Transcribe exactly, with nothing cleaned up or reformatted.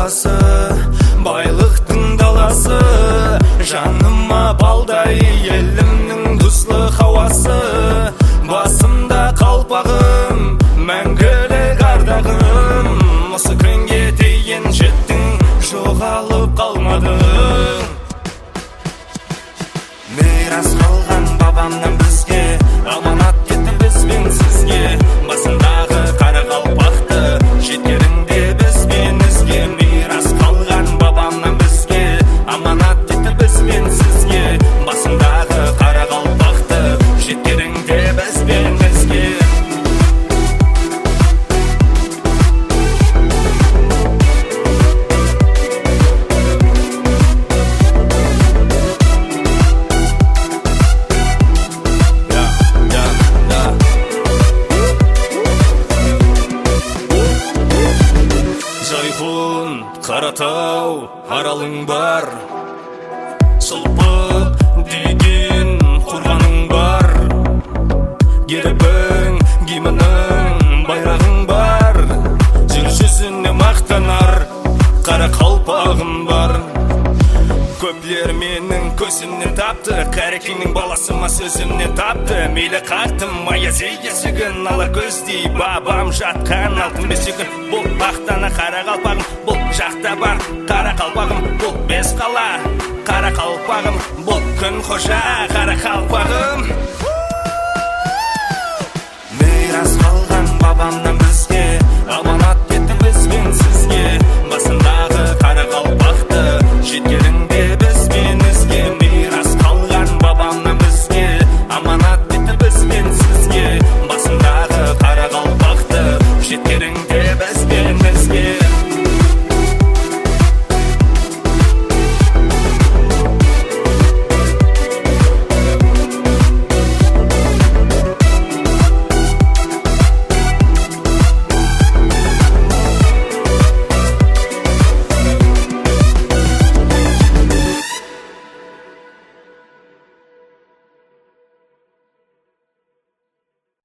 қаласы, байлықтың даласы, жаныма балдай елімнің тұзлы хауасы. Басымда қалпағым, мәңгілік ардағым, осы күнге дейін жеттің, жоғалып қалмадың. Мирас қалған бабамнан бізге, аманат кетті бізбен сізге. Басындағы қара қалпақты жеткеріңде бізбен ізге. Мирас қалған бабамнан бізге, аманат кетті бізбен сізге. Басындағы қара қалпақты жеткеріңде бізбен ізге. Жайқын Қаратау аралың бар, Сұлпық деген қорғаның бар, Гербің, гимінің, байрағың бар, жер жүзіне мақтанар қара қалпағың бар. Көплер менің көзімнен тапты, Қарекеңнің баласыма сөзімнен тапты. Мейлі қақтым аяз есігін, ала көздей бабам жатқан алтын бесігін. Бұл ақтана қара қалпағым, бұл жақта бар қара қалпағым. Бұл бес қала қара қалпағым, бұл күн қожа қара қалпағым. Мирас қалған бабамнан